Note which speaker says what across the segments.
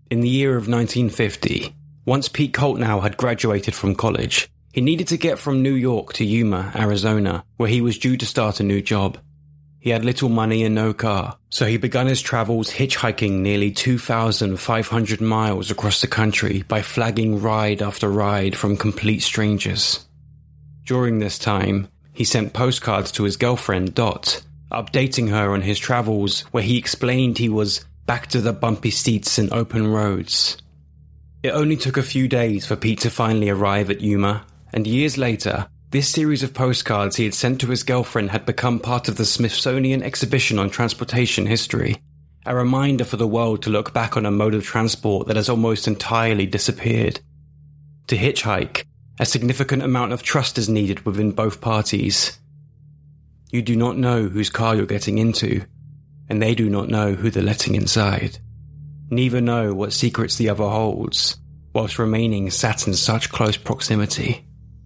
Speaker 1: In the year of 1950, once Pete Coltnow had graduated from college, he needed to get from New York to Yuma, Arizona, where he was due to start a new job. He had little money and no car, so he began his travels hitchhiking nearly 2,500 miles across the country by flagging ride after ride from complete strangers. During this time, he sent postcards to his girlfriend, Dot, updating her on his travels, where he explained he was back to the bumpy seats and open roads. It only took a few days for Pete to finally arrive at Yuma, and years later, this series of postcards he had sent to his girlfriend had become part of the Smithsonian exhibition on transportation history, a reminder for the world to look back on a mode of transport that has almost entirely disappeared. To hitchhike, a significant amount of trust is needed within both parties. You do not know whose car you're getting into, and they do not know who they're letting inside. Neither know what secrets the other holds, whilst remaining sat in such close proximity.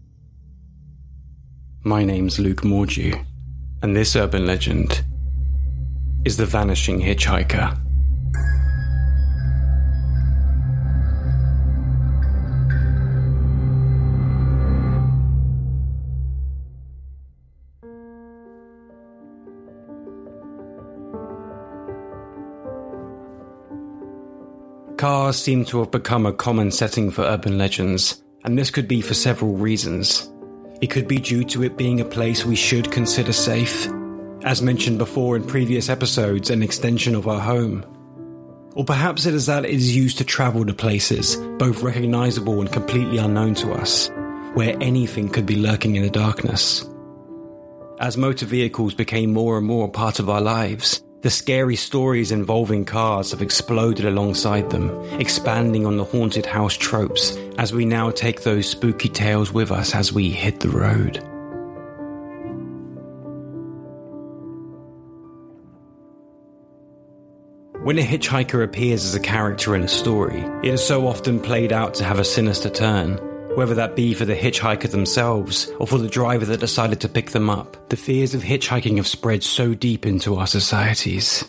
Speaker 1: My name's Luke Mordew, and this urban legend is the Vanishing Hitchhiker. Cars seem to have become a common setting for urban legends, and this could be for several reasons. It could be due to it being a place we should consider safe, as mentioned before in previous episodes, an extension of our home. Or perhaps it is that it is used to travel to places, both recognisable and completely unknown to us, where anything could be lurking in the darkness. As motor vehicles became more and more a part of our lives, the scary stories involving cars have exploded alongside them, expanding on the haunted house tropes as we now take those spooky tales with us as we hit the road. When a hitchhiker appears as a character in a story, it is so often played out to have a sinister turn, whether that be for the hitchhiker themselves or for the driver that decided to pick them up. The fears of hitchhiking have spread so deep into our societies.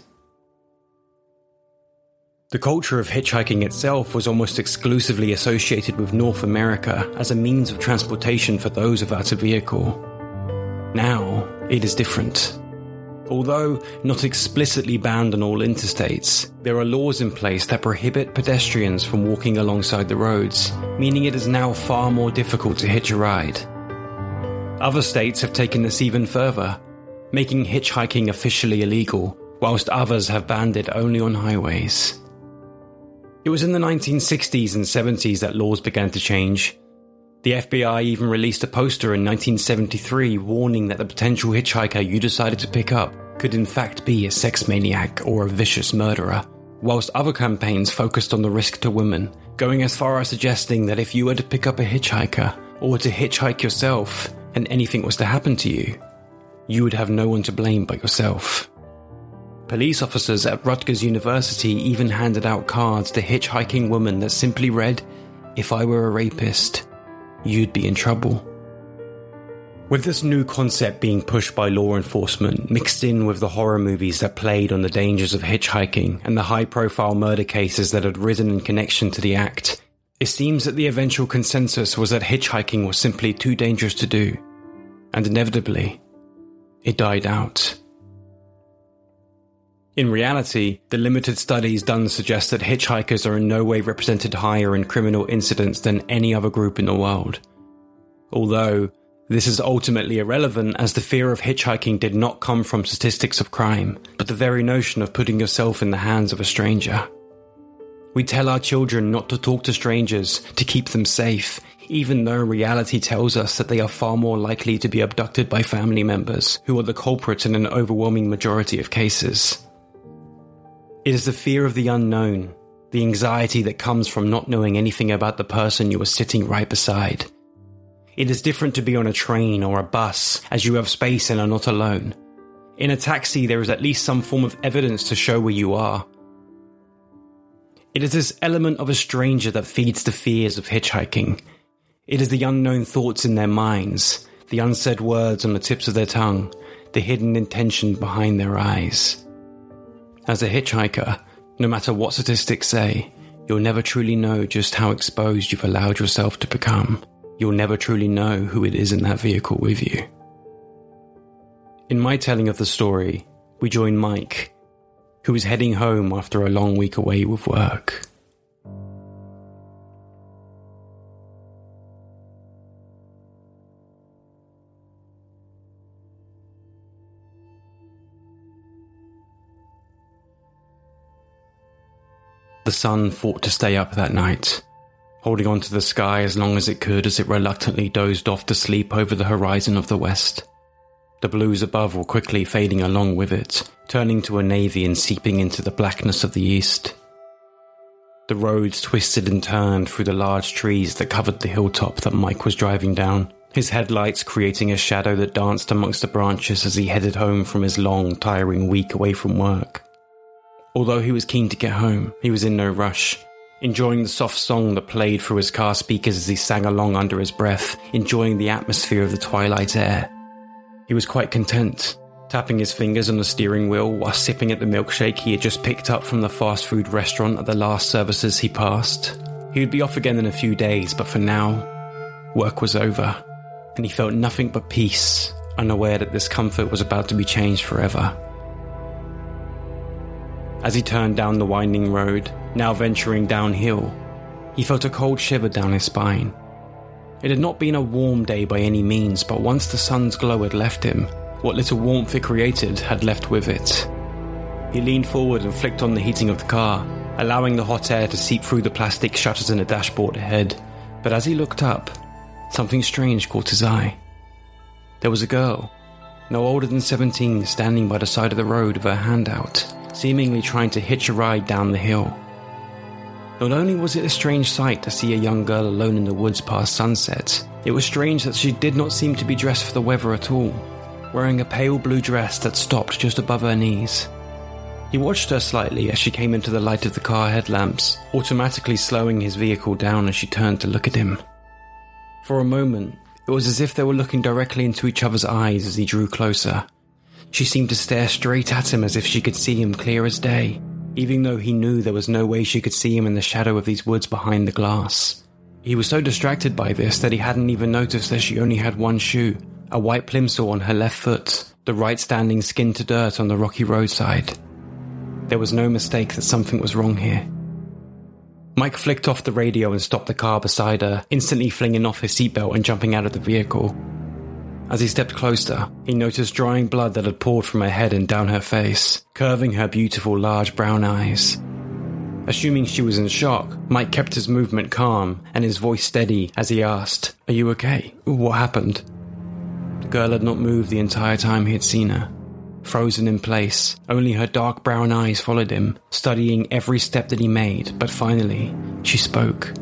Speaker 1: The culture of hitchhiking itself was almost exclusively associated with North America as a means of transportation for those without a vehicle. Now, it is different. Although not explicitly banned on all interstates, there are laws in place that prohibit pedestrians from walking alongside the roads, meaning it is now far more difficult to hitch a ride. Other states have taken this even further, making hitchhiking officially illegal, whilst others have banned it only on highways. It was in the 1960s and 70s that laws began to change. The FBI even released a poster in 1973 warning that the potential hitchhiker you decided to pick up could in fact be a sex maniac or a vicious murderer, whilst other campaigns focused on the risk to women, going as far as suggesting that if you were to pick up a hitchhiker or to hitchhike yourself and anything was to happen to you, you would have no one to blame but yourself. Police officers at Rutgers University even handed out cards to hitchhiking women that simply read, "If I were a rapist, you'd be in trouble." With this new concept being pushed by law enforcement, mixed in with the horror movies that played on the dangers of hitchhiking and the high-profile murder cases that had risen in connection to the act, it seems that the eventual consensus was that hitchhiking was simply too dangerous to do, and inevitably, it died out. In reality, the limited studies done suggest that hitchhikers are in no way represented higher in criminal incidents than any other group in the world. Although, this is ultimately irrelevant as the fear of hitchhiking did not come from statistics of crime, but the very notion of putting yourself in the hands of a stranger. We tell our children not to talk to strangers, to keep them safe, even though reality tells us that they are far more likely to be abducted by family members, who are the culprits in an overwhelming majority of cases. It is the fear of the unknown, the anxiety that comes from not knowing anything about the person you are sitting right beside. It is different to be on a train or a bus, as you have space and are not alone. In a taxi, there is at least some form of evidence to show where you are. It is this element of a stranger that feeds the fears of hitchhiking. It is the unknown thoughts in their minds, the unsaid words on the tips of their tongue, the hidden intention behind their eyes. As a hitchhiker, no matter what statistics say, you'll never truly know just how exposed you've allowed yourself to become. You'll never truly know who it is in that vehicle with you. In my telling of the story, we join Mike, who is heading home after a long week away with work. The sun fought to stay up that night, holding on to the sky as long as it could as it reluctantly dozed off to sleep over the horizon of the west. The blues above were quickly fading along with it, turning to a navy and seeping into the blackness of the east. The roads twisted and turned through the large trees that covered the hilltop that Mike was driving down, his headlights creating a shadow that danced amongst the branches as he headed home from his long, tiring week away from work. Although he was keen to get home, he was in no rush, enjoying the soft song that played through his car speakers as he sang along under his breath, enjoying the atmosphere of the twilight air. He was quite content, tapping his fingers on the steering wheel while sipping at the milkshake he had just picked up from the fast food restaurant at the last services he passed. He would be off again in a few days, but for now, work was over, and he felt nothing but peace, unaware that this comfort was about to be changed forever. As he turned down the winding road, now venturing downhill, he felt a cold shiver down his spine. It had not been a warm day by any means, but once the sun's glow had left him, what little warmth it created had left with it. He leaned forward and flicked on the heating of the car, allowing the hot air to seep through the plastic shutters in the dashboard ahead. But as he looked up, something strange caught his eye. There was a girl, no older than 17, standing by the side of the road with her hand out, seemingly trying to hitch a ride down the hill. Not only was it a strange sight to see a young girl alone in the woods past sunset, it was strange that she did not seem to be dressed for the weather at all, wearing a pale blue dress that stopped just above her knees. He watched her slightly as she came into the light of the car headlamps, automatically slowing his vehicle down as she turned to look at him. For a moment, it was as if they were looking directly into each other's eyes as he drew closer. She seemed to stare straight at him as if she could see him clear as day, even though he knew there was no way she could see him in the shadow of these woods behind the glass. He was so distracted by this that he hadn't even noticed that she only had one shoe, a white plimsoll on her left foot, the right standing skin to dirt on the rocky roadside. There was no mistake that something was wrong here. Mike flicked off the radio and stopped the car beside her, instantly flinging off his seatbelt and jumping out of the vehicle. As he stepped closer, he noticed drying blood that had poured from her head and down her face, curving her beautiful large brown eyes. Assuming she was in shock, Mike kept his movement calm and his voice steady as he asked, "Are you okay? What happened?" The girl had not moved the entire time he had seen her. Frozen in place, only her dark brown eyes followed him, studying every step that he made, but finally, she spoke.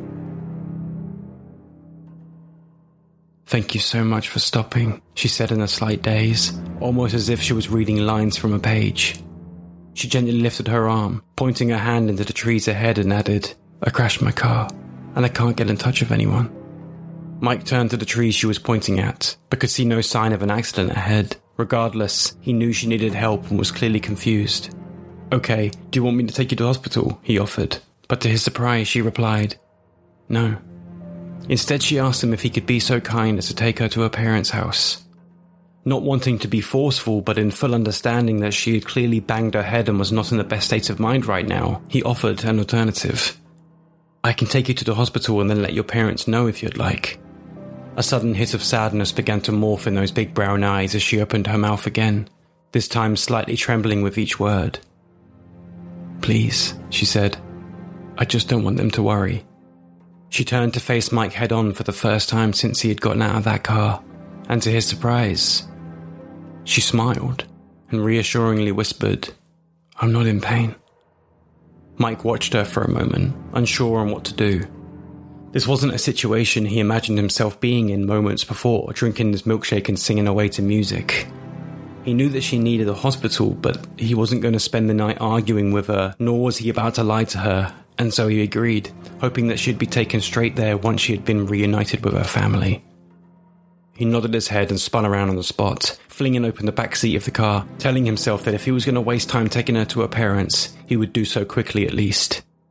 Speaker 1: "Thank you so much for stopping," she said in a slight daze, almost as if she was reading lines from a page. She gently lifted her arm, pointing her hand into the trees ahead and added, "I crashed my car, and I can't get in touch with anyone." Mike turned to the trees she was pointing at, but could see no sign of an accident ahead. Regardless, he knew she needed help and was clearly confused. "Okay, do you want me to take you to hospital?" he offered, but to his surprise she replied, "No." Instead, she asked him if he could be so kind as to take her to her parents' house. Not wanting to be forceful, but in full understanding that she had clearly banged her head and was not in the best state of mind right now, he offered an alternative. "I can take you to the hospital and then let your parents know if you'd like." A sudden hit of sadness began to morph in those big brown eyes as she opened her mouth again, this time slightly trembling with each word. "Please," she said. "I just don't want them to worry." She turned to face Mike head-on for the first time since he had gotten out of that car, and to his surprise, she smiled and reassuringly whispered, "I'm not in pain." Mike watched her for a moment, unsure on what to do. This wasn't a situation he imagined himself being in moments before, drinking his milkshake and singing away to music. He knew that she needed a hospital, but he wasn't going to spend the night arguing with her, nor was he about to lie to her, and so he agreed, hoping that she'd be taken straight there once she had been reunited with her family. He nodded his head and spun around on the spot, flinging open the back seat of the car, telling himself that if he was going to waste time taking her to her parents, he would do so quickly at least.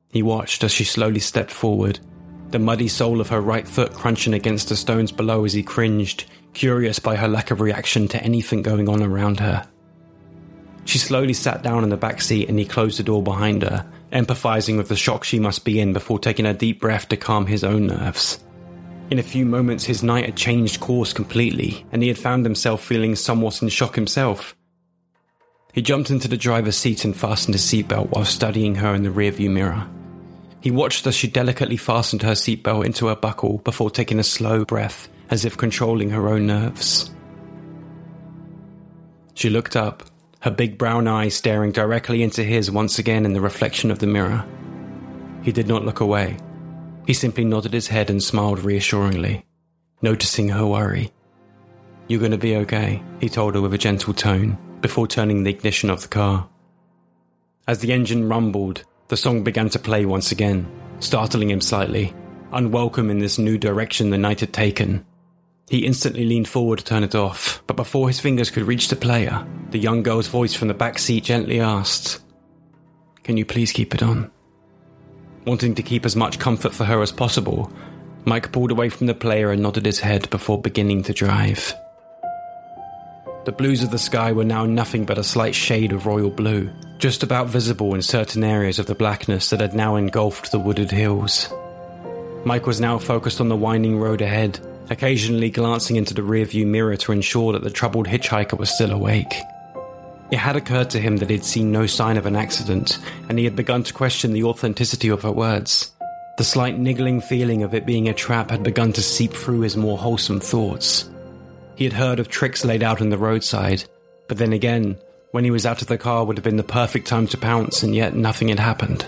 Speaker 1: He watched as she slowly stepped forward, the muddy sole of her right foot crunching against the stones below as he cringed, curious by her lack of reaction to anything going on around her. She slowly sat down in the back seat and he closed the door behind her, empathizing with the shock she must be in before taking a deep breath to calm his own nerves. In a few moments his night had changed course completely, and he had found himself feeling somewhat in shock himself. He jumped into the driver's seat and fastened his seatbelt while studying her in the rearview mirror. He watched as she delicately fastened her seatbelt into her buckle before taking a slow breath, as if controlling her own nerves. She looked up, her big brown eyes staring directly into his once again in the reflection of the mirror. He did not look away. He simply nodded his head and smiled reassuringly, noticing her worry. "You're going to be okay," he told her with a gentle tone, before turning the ignition of the car. As the engine rumbled, the song began to play once again, startling him slightly, unwelcome in this new direction the night had taken. He instantly leaned forward to turn it off, but before his fingers could reach the player, the young girl's voice from the back seat gently asked, "Can you please keep it on?" Wanting to keep as much comfort for her as possible, Mike pulled away from the player and nodded his head before beginning to drive. The blues of the sky were now nothing but a slight shade of royal blue, just about visible in certain areas of the blackness that had now engulfed the wooded hills. Mike was now focused on the winding road ahead, occasionally glancing into the rearview mirror to ensure that the troubled hitchhiker was still awake. It had occurred to him that he'd seen no sign of an accident, and he had begun to question the authenticity of her words. The slight niggling feeling of it being a trap had begun to seep through his more wholesome thoughts. He had heard of tricks laid out on the roadside, but then again, when he was out of the car would have been the perfect time to pounce, and yet nothing had happened.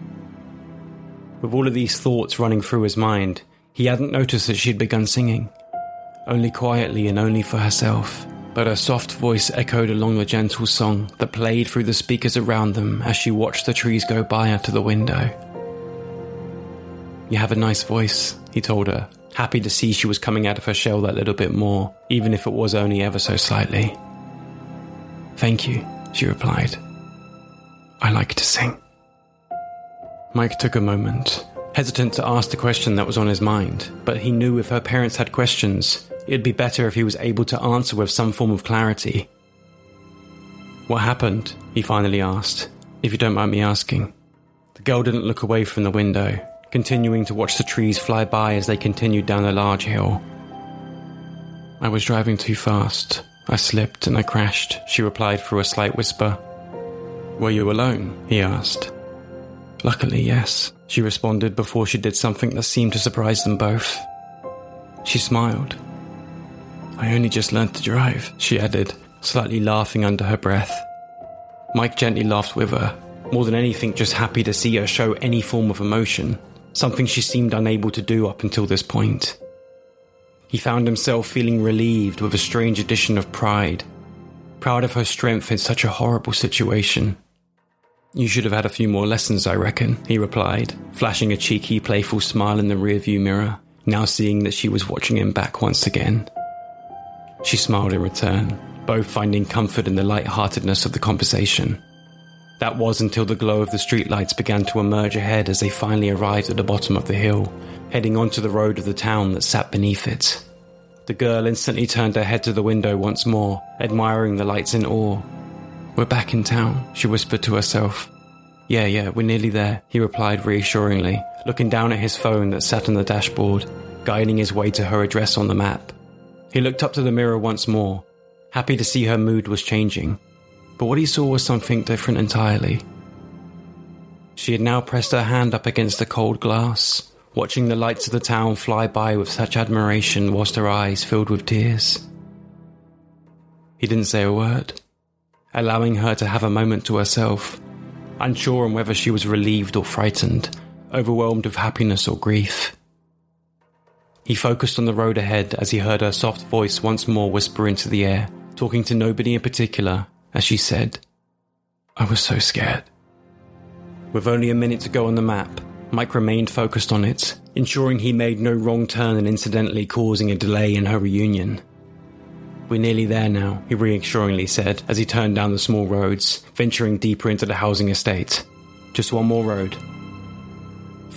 Speaker 1: With all of these thoughts running through his mind, he hadn't noticed that she had begun singing, only quietly and only for herself. But her soft voice echoed along the gentle song that played through the speakers around them as she watched the trees go by her to the window. "You have a nice voice," he told her, happy to see she was coming out of her shell that little bit more, even if it was only ever so slightly. "Thank you," she replied. "I like to sing." Mike took a moment, hesitant to ask the question that was on his mind, but he knew if her parents had questions, it'd be better if he was able to answer with some form of clarity. "What happened?" he finally asked, "if you don't mind me asking." The girl didn't look away from the window, continuing to watch the trees fly by as they continued down a large hill. "I was driving too fast. I slipped and I crashed," she replied through a slight whisper. "Were you alone?" he asked. "Luckily, yes," she responded before she did something that seemed to surprise them both. She smiled. "I only just learned to drive," she added, slightly laughing under her breath. Mike gently laughed with her, more than anything just happy to see her show any form of emotion, something she seemed unable to do up until this point. He found himself feeling relieved with a strange addition of pride, proud of her strength in such a horrible situation. "You should have had a few more lessons, I reckon," he replied, flashing a cheeky, playful smile in the rearview mirror, now seeing that she was watching him back once again. She smiled in return, both finding comfort in the light-heartedness of the conversation. That was until the glow of the streetlights began to emerge ahead as they finally arrived at the bottom of the hill, heading onto the road of the town that sat beneath it. The girl instantly turned her head to the window once more, admiring the lights in awe. "We're back in town," she whispered to herself. Yeah, we're nearly there," he replied reassuringly, looking down at his phone that sat on the dashboard, guiding his way to her address on the map. He looked up to the mirror once more, happy to see her mood was changing, but what he saw was something different entirely. She had now pressed her hand up against the cold glass, watching the lights of the town fly by with such admiration whilst her eyes filled with tears. He didn't say a word, allowing her to have a moment to herself, unsure on whether she was relieved or frightened, overwhelmed with happiness or grief. He focused on the road ahead as he heard her soft voice once more whisper into the air, talking to nobody in particular, as she said, "I was so scared." With only a minute to go on the map, Mike remained focused on it, ensuring he made no wrong turn and incidentally causing a delay in her reunion. "We're nearly there now," he reassuringly said as he turned down the small roads, venturing deeper into the housing estate. "Just one more road."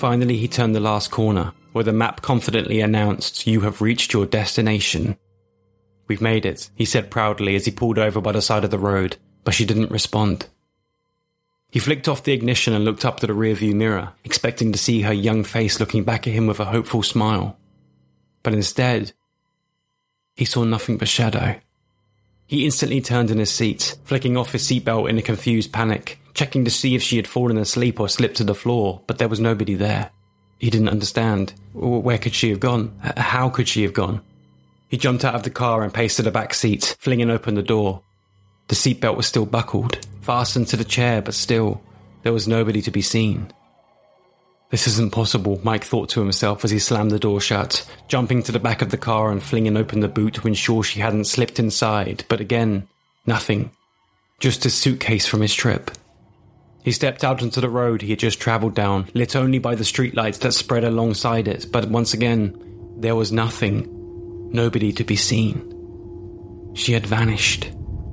Speaker 1: Finally, he turned the last corner, where the map confidently announced, "You have reached your destination." "We've made it," he said proudly as he pulled over by the side of the road, but she didn't respond. He flicked off the ignition and looked up to the rearview mirror, expecting to see her young face looking back at him with a hopeful smile. But instead, he saw nothing but shadow. He instantly turned in his seat, flicking off his seatbelt in a confused panic, checking to see if she had fallen asleep or slipped to the floor, but there was nobody there. He didn't understand. Where could she have gone? How could she have gone? He jumped out of the car and paced to the back seat, flinging open the door. The seatbelt was still buckled, fastened to the chair, but still, there was nobody to be seen. This isn't possible, Mike thought to himself as he slammed the door shut, jumping to the back of the car and flinging open the boot to ensure she hadn't slipped inside, but again, nothing. Just his suitcase from his trip. He stepped out onto the road he had just travelled down, lit only by the streetlights that spread alongside it, but once again, there was nothing. Nobody to be seen. She had vanished.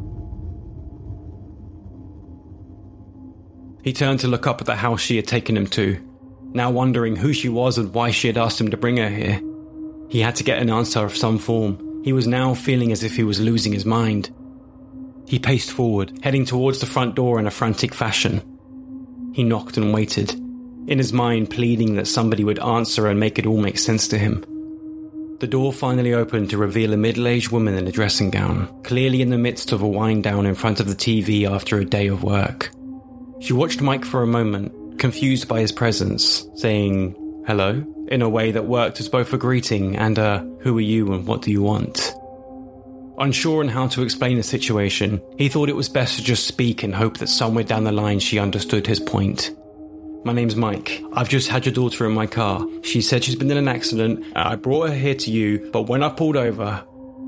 Speaker 1: He turned to look up at the house she had taken him to, now wondering who she was and why she had asked him to bring her here. He had to get an answer of some form. He was now feeling as if he was losing his mind. He paced forward, heading towards the front door in a frantic fashion. He knocked and waited, in his mind pleading that somebody would answer and make it all make sense to him. The door finally opened to reveal a middle-aged woman in a dressing gown, clearly in the midst of a wind-down in front of the TV after a day of work. She watched Mike for a moment, confused by his presence, saying, "Hello," in a way that worked as both a greeting and a, "Who are you and what do you want?" Unsure on how to explain the situation, he thought it was best to just speak and hope that somewhere down the line she understood his point. "My name's Mike. I've just had your daughter in my car. She said she's been in an accident. I brought her here to you, but when I pulled over..."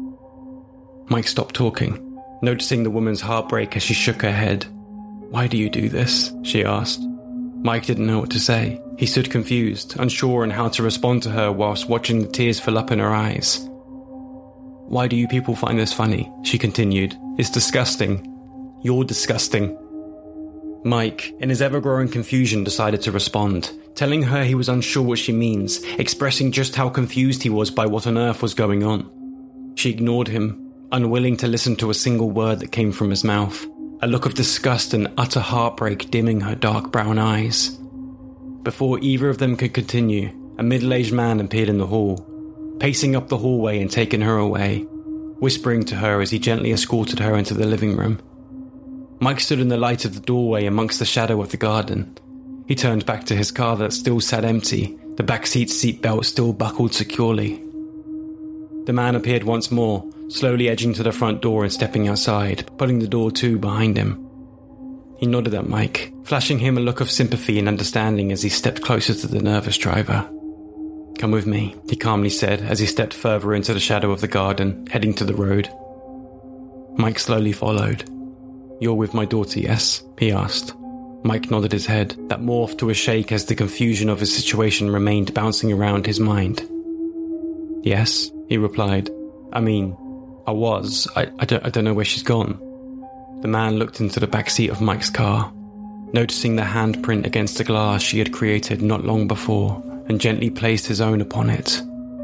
Speaker 1: Mike stopped talking, noticing the woman's heartbreak as she shook her head. "Why do you do this?" she asked. Mike didn't know what to say. He stood confused, unsure on how to respond to her whilst watching the tears fill up in her eyes. "Why do you people find this funny?" she continued. "It's disgusting. You're disgusting." Mike, in his ever-growing confusion, decided to respond, telling her he was unsure what she means, expressing just how confused he was by what on earth was going on. She ignored him, unwilling to listen to a single word that came from his mouth, a look of disgust and utter heartbreak dimming her dark brown eyes. Before either of them could continue, a middle-aged man appeared in the hall, pacing up the hallway and taking her away, whispering to her as he gently escorted her into the living room. Mike stood in the light of the doorway amongst the shadow of the garden. He turned back to his car that still sat empty, the backseat seatbelt still buckled securely. The man appeared once more, slowly edging to the front door and stepping outside, pulling the door to behind him. He nodded at Mike, flashing him a look of sympathy and understanding as he stepped closer to the nervous driver. "Come with me," he calmly said as he stepped further into the shadow of the garden, heading to the road. Mike slowly followed. "You're with my daughter, yes?" he asked. Mike nodded his head, that morphed to a shake as the confusion of his situation remained bouncing around his mind. "Yes," he replied. I don't know where she's gone." The man looked into the backseat of Mike's car, noticing the handprint against the glass she had created not long before, and gently placed his own upon it.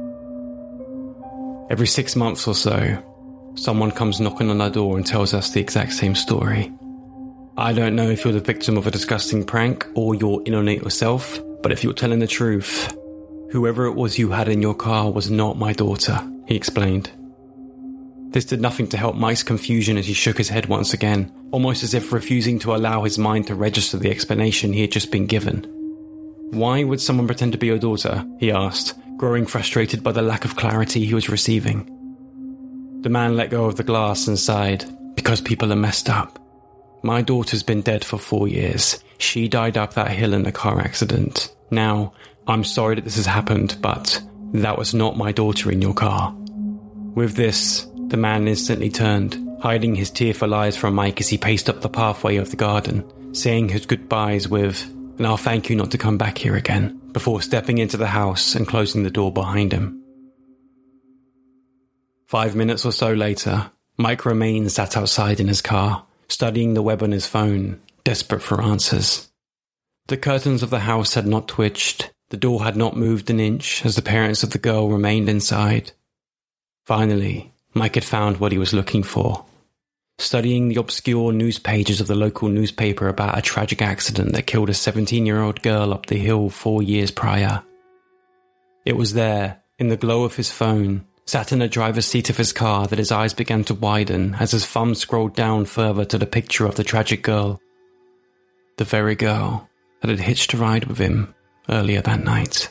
Speaker 1: Every 6 months or so, someone comes knocking on our door and tells us the exact same story. I don't know if you're the victim of a disgusting prank or you're in on it yourself, but if you're telling the truth, whoever it was you had in your car was not my daughter, he explained. This did nothing to help Mike's confusion as he shook his head once again, almost as if refusing to allow his mind to register the explanation he had just been given. "Why would someone pretend to be your daughter?" he asked, growing frustrated by the lack of clarity he was receiving. The man let go of the glass and sighed, "Because people are messed up. My daughter's been dead for 4 years. She died up that hill in a car accident. Now, I'm sorry that this has happened, but that was not my daughter in your car." With this, the man instantly turned, hiding his tearful eyes from Mike as he paced up the pathway of the garden, saying his goodbyes with, "And I'll thank you not to come back here again," before stepping into the house and closing the door behind him. 5 minutes or so later, Mike remained sat outside in his car, studying the web on his phone, desperate for answers. The curtains of the house had not twitched, The door had not moved an inch as the parents of the girl remained inside. Finally, Mike had found what he was looking for. Studying the obscure news pages of the local newspaper about a tragic accident that killed a 17-year-old girl up the hill 4 years prior. It was there, in the glow of his phone, sat in the driver's seat of his car, that his eyes began to widen as his thumb scrolled down further to the picture of the tragic girl. The very girl that had hitched a ride with him earlier that night.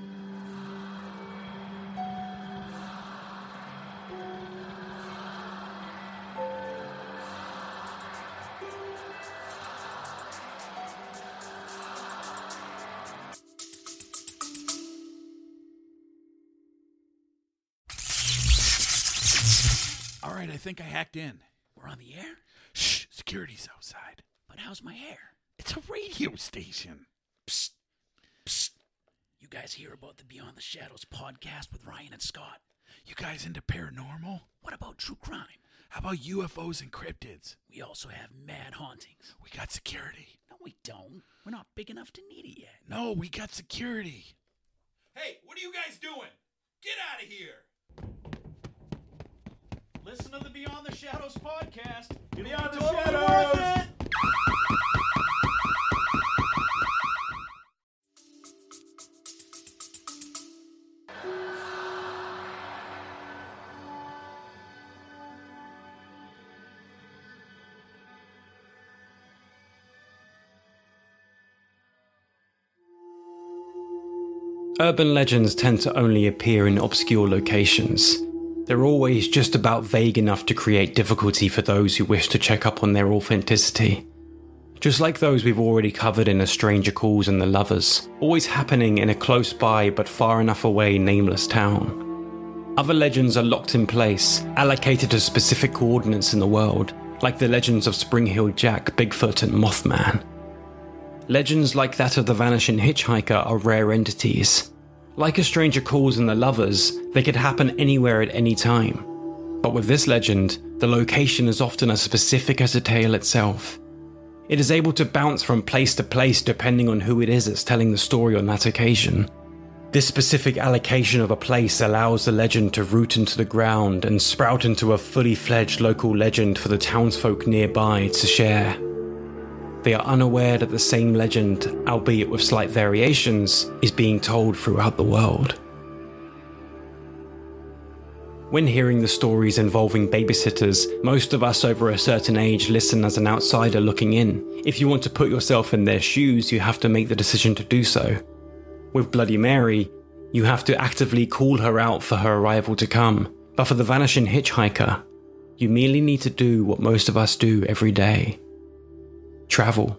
Speaker 2: All right, I think I hacked in.
Speaker 3: We're on the air?
Speaker 2: Shh, security's outside.
Speaker 3: But how's my hair?
Speaker 2: It's a radio station.
Speaker 3: Psst. Psst. You guys hear about the Beyond the Shadows podcast with Ryan and Scott?
Speaker 2: You guys into paranormal?
Speaker 3: What about true crime?
Speaker 2: How about UFOs and cryptids?
Speaker 3: We also have mad hauntings.
Speaker 2: We got security.
Speaker 3: No, we don't. We're not big enough to need it yet.
Speaker 2: No, we got security.
Speaker 4: Hey, what are you guys doing? Get out of here!
Speaker 5: Listen to the Beyond the Shadows podcast.
Speaker 4: Beyond the
Speaker 5: Totally
Speaker 4: Shadows!
Speaker 5: worth it.
Speaker 1: Urban legends tend to only appear in obscure locations. They're always just about vague enough to create difficulty for those who wish to check up on their authenticity. Just like those we've already covered in A Stranger Calls and The Lovers, always happening in a close by but far enough away nameless town. Other legends are locked in place, allocated to specific coordinates in the world, like the legends of Spring-Heeled Jack, Bigfoot and Mothman. Legends like that of the Vanishing Hitchhiker are rare entities. Like A Stranger Calls and The Lovers, they could happen anywhere at any time. But with this legend, the location is often as specific as the tale itself. It is able to bounce from place to place depending on who it is that's telling the story on that occasion. This specific allocation of a place allows the legend to root into the ground and sprout into a fully fledged local legend for the townsfolk nearby to share. They are unaware that the same legend, albeit with slight variations, is being told throughout the world. When hearing the stories involving babysitters, most of us over a certain age listen as an outsider looking in. If you want to put yourself in their shoes, you have to make the decision to do so. With Bloody Mary, you have to actively call her out for her arrival to come. But for the Vanishing Hitchhiker, you merely need to do what most of us do every day. Travel.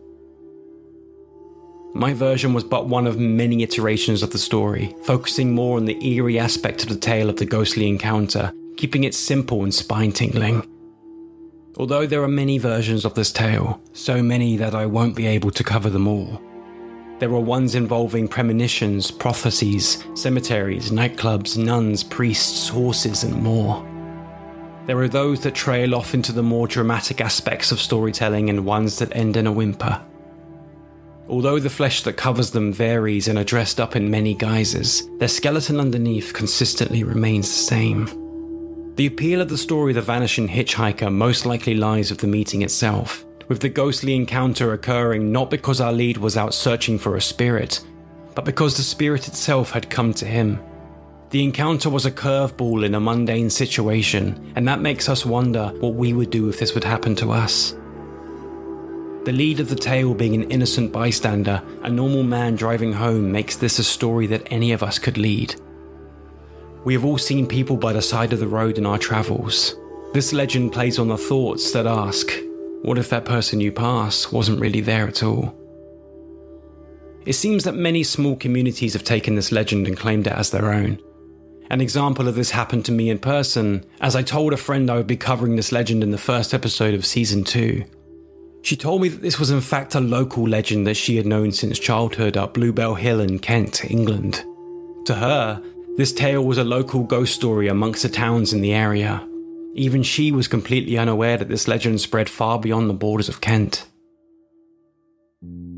Speaker 1: My version was but one of many iterations of the story, focusing more on the eerie aspect of the tale of the ghostly encounter, keeping it simple and spine-tingling. Although there are many versions of this tale, so many that I won't be able to cover them all. There are ones involving premonitions, prophecies, cemeteries, nightclubs, nuns, priests, horses, and more. There are those that trail off into the more dramatic aspects of storytelling and ones that end in a whimper. Although the flesh that covers them varies and are dressed up in many guises, their skeleton underneath consistently remains the same. The appeal of the story The Vanishing Hitchhiker most likely lies with the meeting itself, with the ghostly encounter occurring not because our lead was out searching for a spirit, but because the spirit itself had come to him. The encounter was a curveball in a mundane situation, and that makes us wonder what we would do if this would happen to us. The lead of the tale being an innocent bystander, a normal man driving home, makes this a story that any of us could lead. We have all seen people by the side of the road in our travels. This legend plays on the thoughts that ask, what if that person you pass wasn't really there at all? It seems that many small communities have taken this legend and claimed it as their own. An example of this happened to me in person, as I told a friend I would be covering this legend in the first episode of Season 2. She told me that this was in fact a local legend that she had known since childhood up Bluebell Hill in Kent, England. To her, this tale was a local ghost story amongst the towns in the area. Even she was completely unaware that this legend spread far beyond the borders of Kent.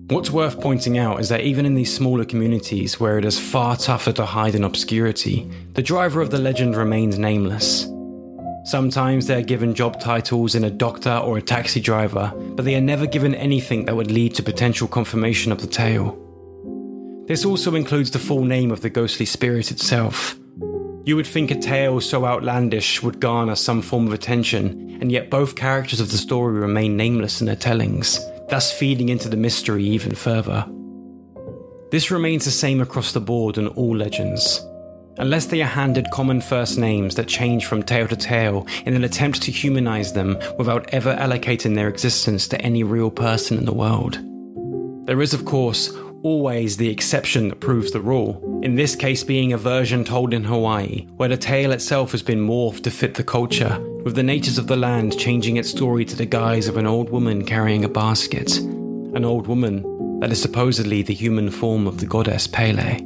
Speaker 1: What's worth pointing out is that even in these smaller communities where it is far tougher to hide in obscurity, the driver of the legend remains nameless. Sometimes they are given job titles in a doctor or a taxi driver, but they are never given anything that would lead to potential confirmation of the tale. This also includes the full name of the ghostly spirit itself. You would think a tale so outlandish would garner some form of attention, and yet both characters of the story remain nameless in their tellings, thus feeding into the mystery even further. This remains the same across the board in all legends. Unless they are handed common first names that change from tale to tale in an attempt to humanize them without ever allocating their existence to any real person in the world. There is, of course, always the exception that proves the rule, in this case being a version told in Hawaii, where the tale itself has been morphed to fit the culture, with the natives of the land changing its story to the guise of an old woman carrying a basket, an old woman that is supposedly the human form of the goddess Pele.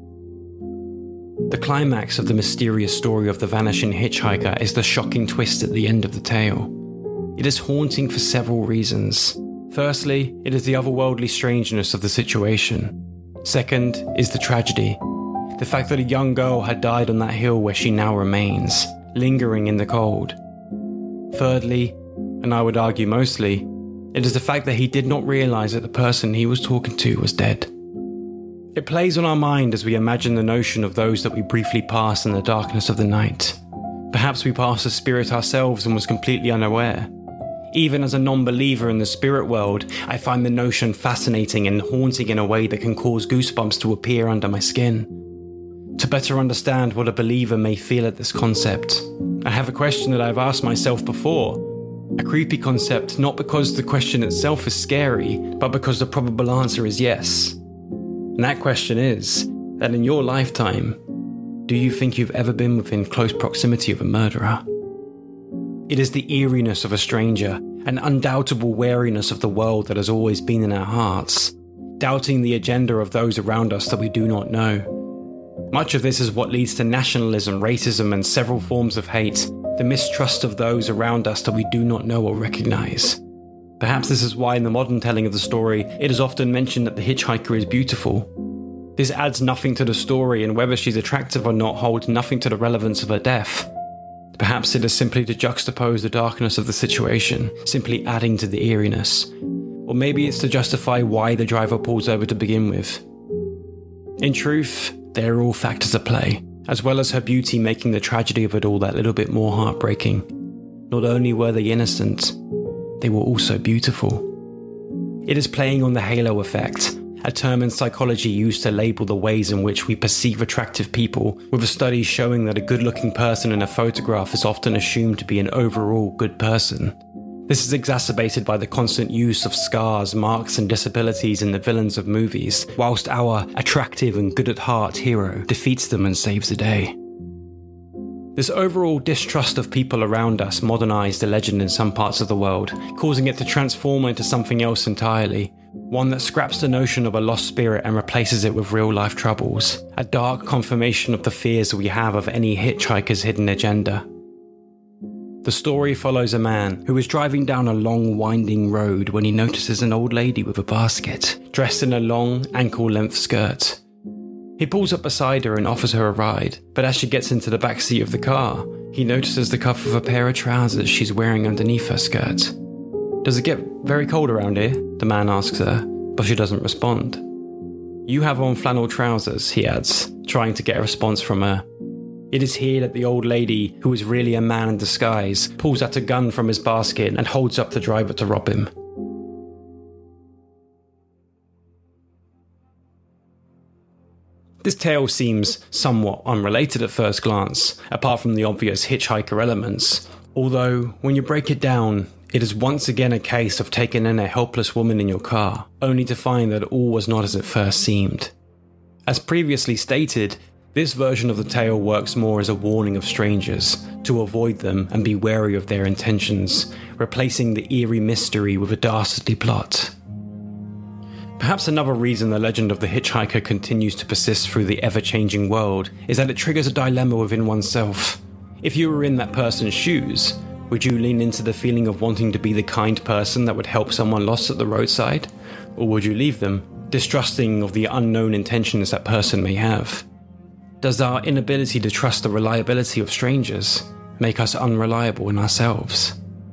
Speaker 1: The climax of the mysterious story of the vanishing hitchhiker is the shocking twist at the end of the tale. It is haunting for several reasons. Firstly, it is the otherworldly strangeness of the situation. Second is the tragedy. The fact that a young girl had died on that hill where she now remains, lingering in the cold. Thirdly, and I would argue mostly, it is the fact that he did not realise that the person he was talking to was dead. It plays on our mind as we imagine the notion of those that we briefly pass in the darkness of the night. Perhaps we passed a spirit ourselves and was completely unaware. Even as a non-believer in the spirit world, I find the notion fascinating and haunting in a way that can cause goosebumps to appear under my skin. To better understand what a believer may feel at this concept, I have a question that I've asked myself before. A creepy concept not because the question itself is scary, but because the probable answer is yes. And that question is, that in your lifetime, do you think you've ever been within close proximity of a murderer? It is the eeriness of a stranger, an undoubtable wariness of the world that has always been in our hearts, doubting the agenda of those around us that we do not know. Much of this is what leads to nationalism, racism, and several forms of hate, the mistrust of those around us that we do not know or recognize. Perhaps this is why in the modern telling of the story, it is often mentioned that the hitchhiker is beautiful. This adds nothing to the story, and whether she's attractive or not holds nothing to the relevance of her death. Perhaps it is simply to juxtapose the darkness of the situation, simply adding to the eeriness. Or maybe it's to justify why the driver pulls over to begin with. In truth, they are all factors at play, as well as her beauty making the tragedy of it all that little bit more heartbreaking. Not only were they innocent, they were also beautiful. It is playing on the halo effect, a term in psychology used to label the ways in which we perceive attractive people, with a study showing that a good-looking person in a photograph is often assumed to be an overall good person. This is exacerbated by the constant use of scars, marks and disabilities in the villains of movies, whilst our attractive and good-at-heart hero defeats them and saves the day. This overall distrust of people around us modernized the legend in some parts of the world, causing it to transform into something else entirely, one that scraps the notion of a lost spirit and replaces it with real-life troubles, a dark confirmation of the fears we have of any hitchhiker's hidden agenda. The story follows a man who is driving down a long, winding road when he notices an old lady with a basket, dressed in a long, ankle-length skirt. He pulls up beside her and offers her a ride, but as she gets into the back seat of the car, he notices the cuff of a pair of trousers she's wearing underneath her skirt. "Does it get very cold around here?" the man asks her, but she doesn't respond. "You have on flannel trousers," he adds, trying to get a response from her. It is here that the old lady, who is really a man in disguise, pulls out a gun from his basket and holds up the driver to rob him. This tale seems somewhat unrelated at first glance, apart from the obvious hitchhiker elements, although, when you break it down, it is once again a case of taking in a helpless woman in your car, only to find that all was not as it first seemed. As previously stated, this version of the tale works more as a warning of strangers, to avoid them and be wary of their intentions, replacing the eerie mystery with a dastardly plot. Perhaps another reason the legend of the hitchhiker continues to persist through the ever-changing world is that it triggers a dilemma within oneself. If you were in that person's shoes, would you lean into the feeling of wanting to be the kind person that would help someone lost at the roadside? Or would you leave them, distrusting of the unknown intentions that person may have? Does our inability to trust the reliability of strangers make us unreliable in ourselves?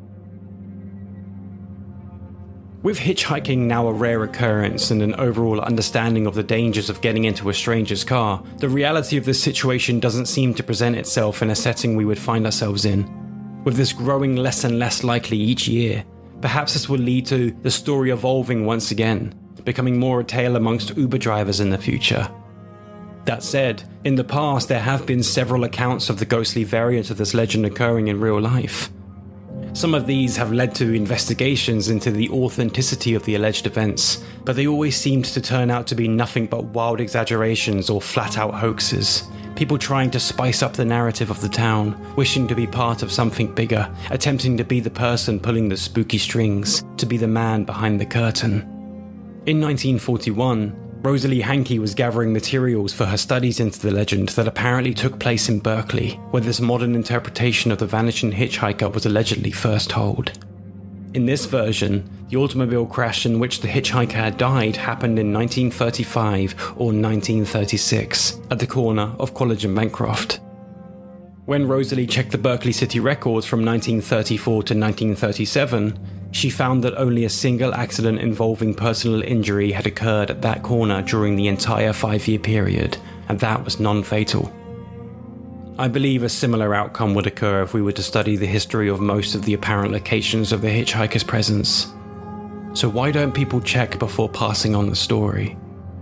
Speaker 1: With hitchhiking now a rare occurrence and an overall understanding of the dangers of getting into a stranger's car, the reality of this situation doesn't seem to present itself in a setting we would find ourselves in. With this growing less and less likely each year, perhaps this will lead to the story evolving once again, becoming more a tale amongst Uber drivers in the future. That said, in the past there have been several accounts of the ghostly variant of this legend occurring in real life. Some of these have led to investigations into the authenticity of the alleged events, but they always seemed to turn out to be nothing but wild exaggerations or flat-out hoaxes. People trying to spice up the narrative of the town, wishing to be part of something bigger, attempting to be the person pulling the spooky strings, to be the man behind the curtain. In 1941, Rosalie Hankey was gathering materials for her studies into the legend that apparently took place in Berkeley, where this modern interpretation of the vanishing hitchhiker was allegedly first told. In this version, the automobile crash in which the hitchhiker had died happened in 1935 or 1936, at the corner of College and Bancroft. When Rosalie checked the Berkeley City records from 1934 to 1937, she found that only a single accident involving personal injury had occurred at that corner during the entire 5-year period, and that was non-fatal. I believe a similar outcome would occur if we were to study the history of most of the apparent locations of the hitchhiker's presence. So why don't people check before passing on the story?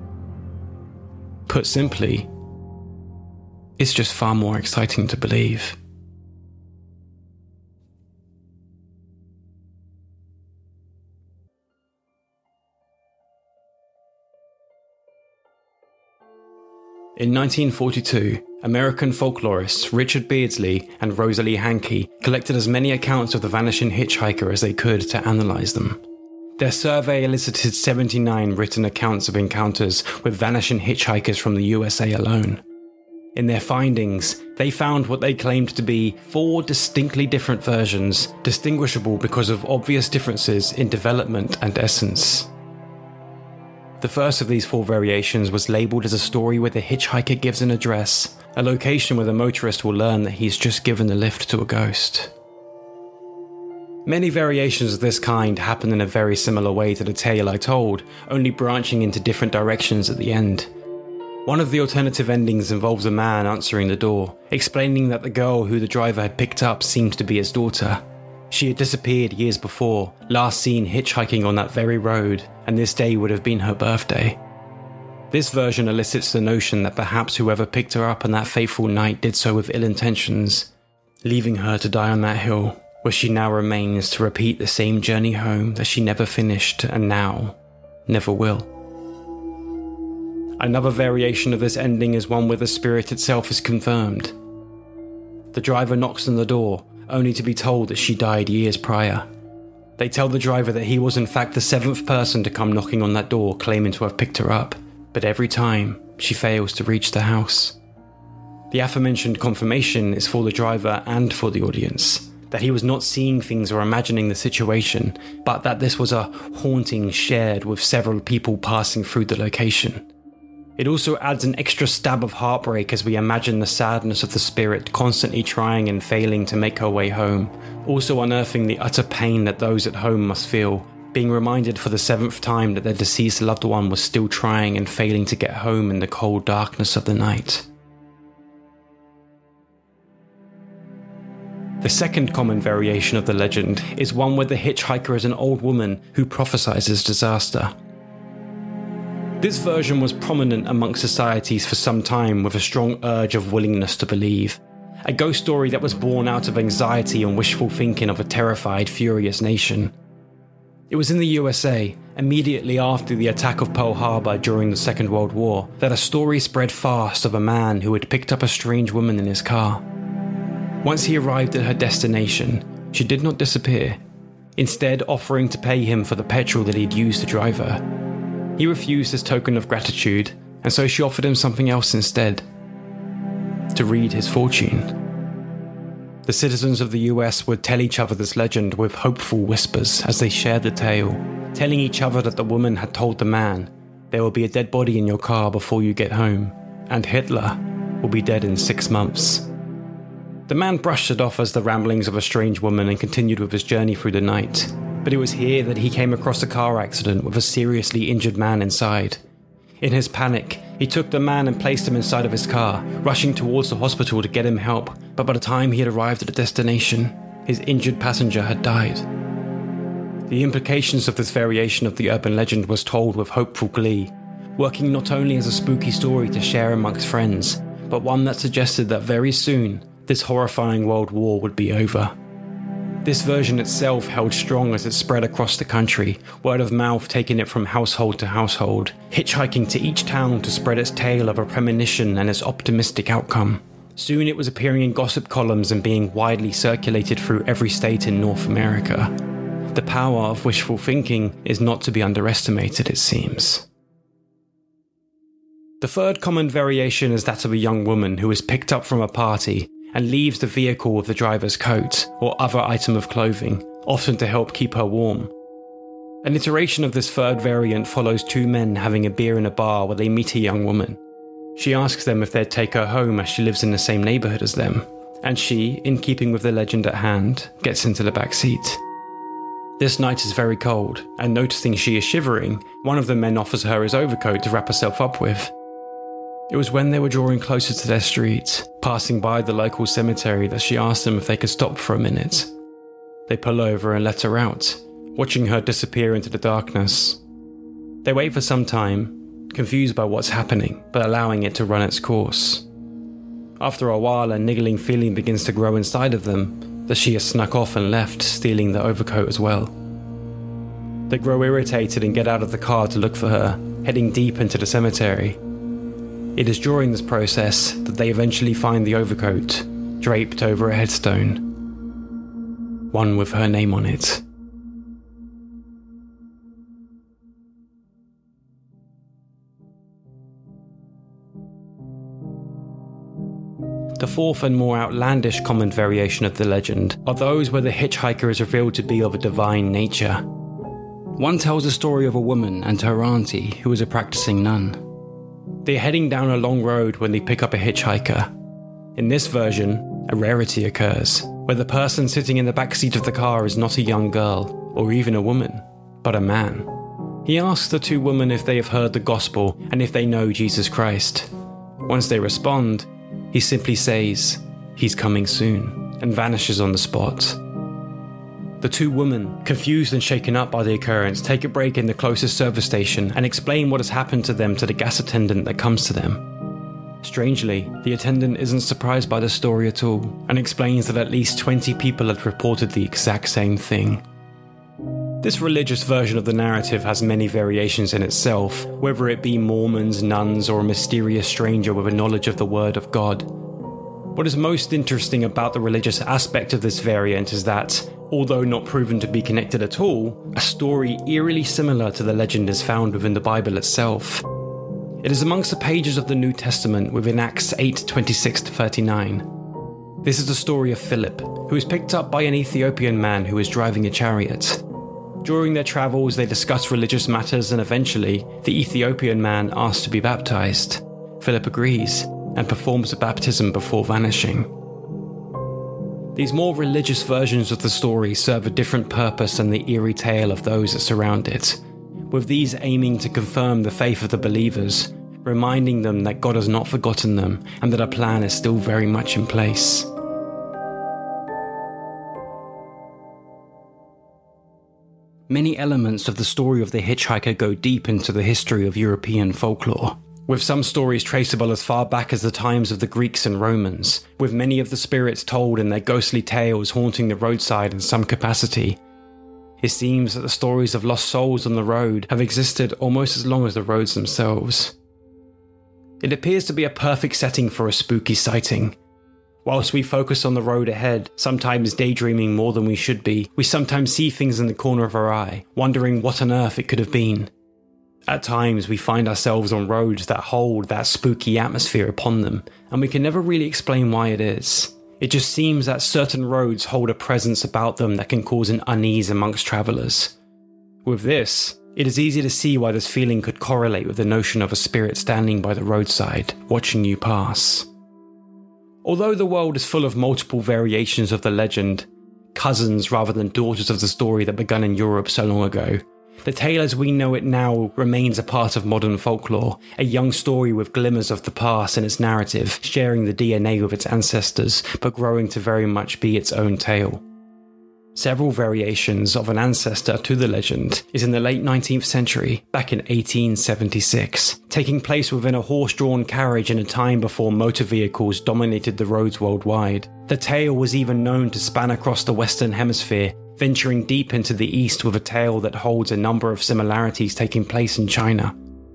Speaker 1: Put simply, it's just far more exciting to believe. In 1942, American folklorists Richard Beardsley and Rosalie Hankey collected as many accounts of the vanishing hitchhiker as they could to analyse them. Their survey elicited 79 written accounts of encounters with vanishing hitchhikers from the USA alone. In their findings, they found what they claimed to be 4 distinctly different versions, distinguishable because of obvious differences in development and essence. The first of these 4 variations was labelled as a story where the hitchhiker gives an address, a location where the motorist will learn that he's just given the lift to a ghost. Many variations of this kind happen in a very similar way to the tale I told, only branching into different directions at the end. One of the alternative endings involves a man answering the door, explaining that the girl who the driver had picked up seemed to be his daughter. She had disappeared years before, last seen hitchhiking on that very road, and this day would have been her birthday. This version elicits the notion that perhaps whoever picked her up on that fateful night did so with ill intentions, leaving her to die on that hill, where she now remains to repeat the same journey home that she never finished and now never will. Another variation of this ending is one where the spirit itself is confirmed. The driver knocks on the door, only to be told that she died years prior. They tell the driver that he was in fact the 7th person to come knocking on that door claiming to have picked her up, but every time she fails to reach the house. The aforementioned confirmation is for the driver and for the audience, that he was not seeing things or imagining the situation, but that this was a haunting shared with several people passing through the location. It also adds an extra stab of heartbreak as we imagine the sadness of the spirit constantly trying and failing to make her way home, also unearthing the utter pain that those at home must feel, being reminded for the 7th time that their deceased loved one was still trying and failing to get home in the cold darkness of the night. The second common variation of the legend is one where the hitchhiker is an old woman who prophesies disaster. This version was prominent among societies for some time, with a strong urge of willingness to believe. A ghost story that was born out of anxiety and wishful thinking of a terrified, furious nation. It was in the USA, immediately after the attack of Pearl Harbor during the Second World War, that a story spread fast of a man who had picked up a strange woman in his car. Once he arrived at her destination, she did not disappear, instead offering to pay him for the petrol that he'd used to drive her. He refused as token of gratitude, and so she offered him something else instead. To read his fortune. The The citizens of the US would tell each other this legend with hopeful whispers as they shared the tale, telling each other that the woman had told the man, "There will be a dead body in your car before you get home, and Hitler will be dead in 6 months." The man brushed it off as the ramblings of a strange woman and continued with his journey through the night. But it was here that he came across a car accident with a seriously injured man inside. In his panic, he took the man and placed him inside of his car, rushing towards the hospital to get him help, but by the time he had arrived at the destination, his injured passenger had died. The implications of this variation of the urban legend was told with hopeful glee, working not only as a spooky story to share amongst friends, but one that suggested that very soon, this horrifying world war would be over. This version itself held strong as it spread across the country, word of mouth taking it from household to household, hitchhiking to each town to spread its tale of a premonition and its optimistic outcome. Soon it was appearing in gossip columns and being widely circulated through every state in North America. The power of wishful thinking is not to be underestimated, it seems. The third common variation is that of a young woman who is picked up from a party and leaves the vehicle with the driver's coat or other item of clothing, often to help keep her warm. An iteration of this third variant follows two men having a beer in a bar where they meet a young woman. She asks them if they'd take her home as she lives in the same neighbourhood as them, and she, in keeping with the legend at hand, gets into the back seat. This night is very cold, and noticing she is shivering, one of the men offers her his overcoat to wrap herself up with. It was when they were drawing closer to their street, passing by the local cemetery, that she asked them if they could stop for a minute. They pull over and let her out, watching her disappear into the darkness. They wait for some time, confused by what's happening, but allowing it to run its course. After a while, a niggling feeling begins to grow inside of them that she has snuck off and left, stealing the overcoat as well. They grow irritated and get out of the car to look for her, heading deep into the cemetery. It is during this process that they eventually find the overcoat, draped over a headstone. One with her name on it. The fourth and more outlandish common variation of the legend are those where the hitchhiker is revealed to be of a divine nature. One tells a story of a woman and her auntie who is a practicing nun. They are heading down a long road when they pick up a hitchhiker. In this version, a rarity occurs, where the person sitting in the backseat of the car is not a young girl, or even a woman, but a man. He asks the two women if they have heard the gospel and if they know Jesus Christ. Once they respond, he simply says, "He's coming soon," and vanishes on the spot. The two women, confused and shaken up by the occurrence, take a break in the closest service station and explain what has happened to them to the gas attendant that comes to them. Strangely, the attendant isn't surprised by the story at all, and explains that at least 20 people had reported the exact same thing. This religious version of the narrative has many variations in itself, whether it be Mormons, nuns, or a mysterious stranger with a knowledge of the Word of God. What is most interesting about the religious aspect of this variant is that, although not proven to be connected at all, a story eerily similar to the legend is found within the Bible itself. It is amongst the pages of the New Testament within Acts 8:26-39. This is the story of Philip, who is picked up by an Ethiopian man who is driving a chariot. During their travels, they discuss religious matters, and eventually, the Ethiopian man asks to be baptized. Philip agrees and performs the baptism before vanishing. These more religious versions of the story serve a different purpose than the eerie tale of those that surround it, with these aiming to confirm the faith of the believers, reminding them that God has not forgotten them and that a plan is still very much in place. Many elements of the story of the hitchhiker go deep into the history of European folklore, with some stories traceable as far back as the times of the Greeks and Romans, with many of the spirits told in their ghostly tales haunting the roadside in some capacity. It seems that the stories of lost souls on the road have existed almost as long as the roads themselves. It appears to be a perfect setting for a spooky sighting. Whilst we focus on the road ahead, sometimes daydreaming more than we should be, we sometimes see things in the corner of our eye, wondering what on earth it could have been. At times, we find ourselves on roads that hold that spooky atmosphere upon them, and we can never really explain why it is. It just seems that certain roads hold a presence about them that can cause an unease amongst travellers. With this, it is easy to see why this feeling could correlate with the notion of a spirit standing by the roadside, watching you pass. Although the world is full of multiple variations of the legend, cousins rather than daughters of the story that began in Europe so long ago, the tale as we know it now remains a part of modern folklore, a young story with glimmers of the past in its narrative, sharing the DNA with its ancestors, but growing to very much be its own tale. Several variations of an ancestor to the legend is in the late 19th century, back in 1876, taking place within a horse-drawn carriage in a time before motor vehicles dominated the roads worldwide. The tale was even known to span across the Western Hemisphere, venturing deep into the East with a tale that holds a number of similarities taking place in China.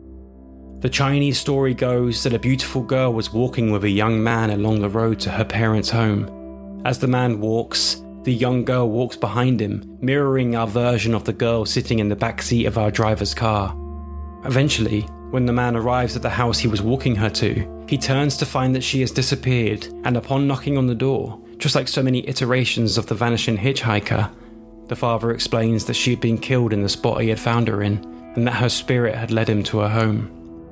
Speaker 1: The Chinese story goes that a beautiful girl was walking with a young man along the road to her parents' home. As the man walks, the young girl walks behind him, mirroring our version of the girl sitting in the back seat of our driver's car. Eventually, when the man arrives at the house he was walking her to, he turns to find that she has disappeared, and upon knocking on the door, just like so many iterations of the vanishing hitchhiker, the father explains that she had been killed in the spot he had found her in, and that her spirit had led him to her home.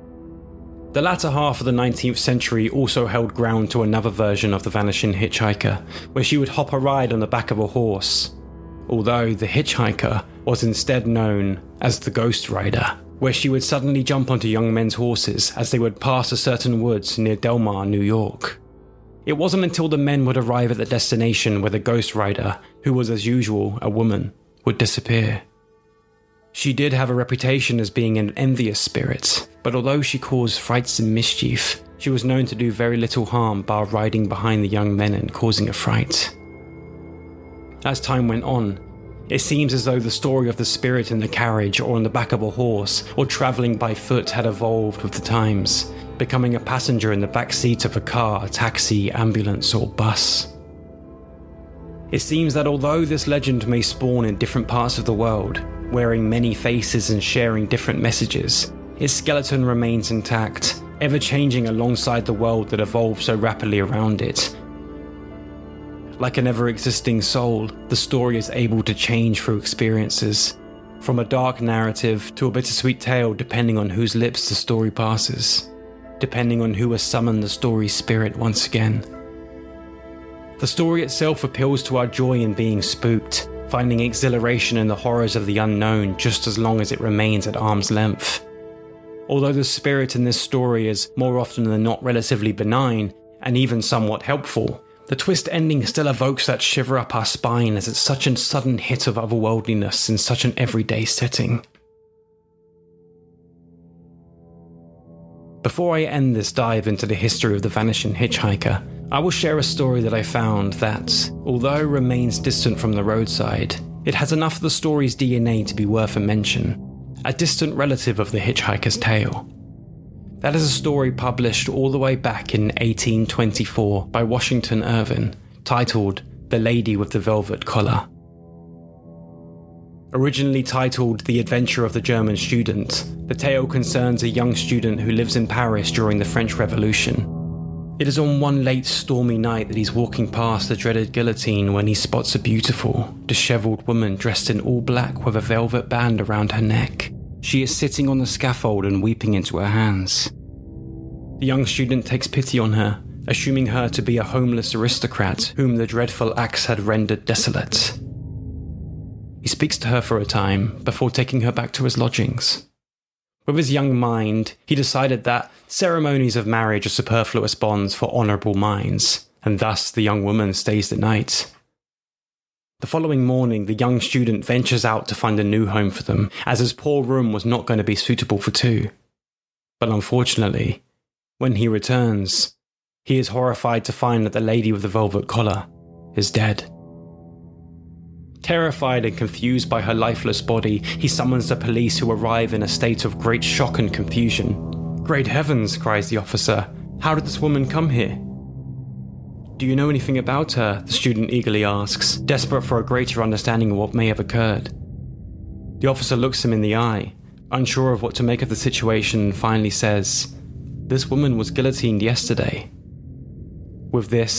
Speaker 1: The latter half of the 19th century also held ground to another version of the vanishing hitchhiker, where she would hop a ride on the back of a horse, although the hitchhiker was instead known as the Ghost Rider, where she would suddenly jump onto young men's horses as they would pass a certain woods near Delmar, New York. It wasn't until the men would arrive at the destination where the Ghost Rider, who was as usual a woman, would disappear. She did have a reputation as being an envious spirit, but although she caused frights and mischief, she was known to do very little harm bar riding behind the young men and causing a fright. As time went on, it seems as though the story of the spirit in the carriage or on the back of a horse or travelling by foot had evolved with the times, becoming a passenger in the back seat of a car, taxi, ambulance or bus. It seems that although this legend may spawn in different parts of the world, wearing many faces and sharing different messages, its skeleton remains intact, ever changing alongside the world that evolves so rapidly around it. Like an ever-existing soul, the story is able to change through experiences, from a dark narrative to a bittersweet tale depending on whose lips the story passes, depending on who has summoned the story's spirit once again. The story itself appeals to our joy in being spooked, finding exhilaration in the horrors of the unknown just as long as it remains at arm's length. Although the spirit in this story is more often than not relatively benign and even somewhat helpful, the twist ending still evokes that shiver up our spine as it's such a sudden hit of otherworldliness in such an everyday setting. Before I end this dive into the history of the vanishing hitchhiker, I will share a story that I found that, although it remains distant from the roadside, it has enough of the story's DNA to be worth a mention, a distant relative of the hitchhiker's tale. That is a story published all the way back in 1824 by Washington Irving, titled The Lady with the Velvet Collar. Originally titled The Adventure of the German Student, the tale concerns a young student who lives in Paris during the French Revolution. It is on one late stormy night that he's walking past the dreaded guillotine when he spots a beautiful, dishevelled woman dressed in all black with a velvet band around her neck. She is sitting on the scaffold and weeping into her hands. The young student takes pity on her, assuming her to be a homeless aristocrat whom the dreadful axe had rendered desolate. He speaks to her for a time before taking her back to his lodgings. With his young mind, he decided that ceremonies of marriage are superfluous bonds for honourable minds, and thus the young woman stays the night. The following morning, the young student ventures out to find a new home for them, as his poor room was not going to be suitable for two. But unfortunately, when he returns, he is horrified to find that the lady with the velvet collar is dead. Terrified and confused by her lifeless body, he summons the police, who arrive in a state of great shock and confusion. "Great heavens," cries the officer, "how did this woman come here?" "Do you know anything about her?" the student eagerly asks, desperate for a greater understanding of what may have occurred. The officer looks him in the eye, unsure of what to make of the situation, and finally says, "This woman was guillotined yesterday." With this,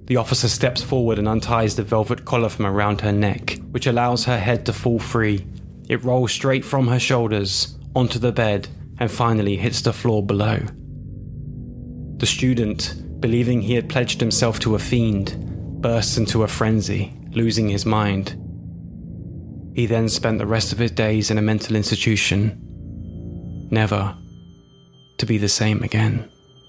Speaker 1: The officer steps forward and unties the velvet collar from around her neck, which allows her head to fall free. It rolls straight from her shoulders, onto the bed, and finally hits the floor below. The student, believing he had pledged himself to a fiend, bursts into a frenzy, losing his mind. He then spent the rest of his days in a mental institution, never to be the same again.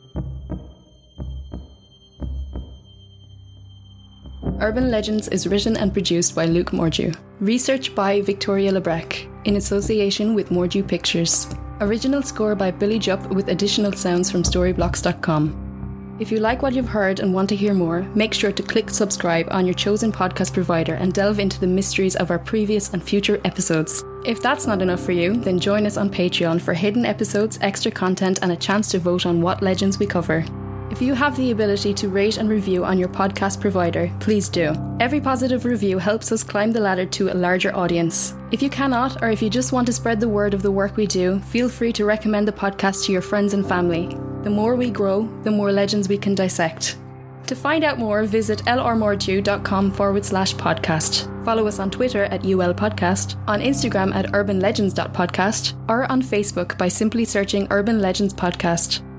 Speaker 6: Urban Legends is written and produced by Luke Mordew. Research by Victoria Lebrec, in association with Mordew Pictures. Original score by Billy Jupp with additional sounds from Storyblocks.com. If you like what you've heard and want to hear more, make sure to click subscribe on your chosen podcast provider and delve into the mysteries of our previous and future episodes. If that's not enough for you, then join us on Patreon for hidden episodes, extra content, and a chance to vote on what legends we cover. If you have the ability to rate and review on your podcast provider, please do. Every positive review helps us climb the ladder to a larger audience. If you cannot, or if you just want to spread the word of the work we do, feel free to recommend the podcast to your friends and family. The more we grow, the more legends we can dissect. To find out more, visit lrmordew.com/podcast. Follow us on Twitter at ULPodcast, on Instagram at urbanlegends.podcast, or on Facebook by simply searching Urban Legends Podcast.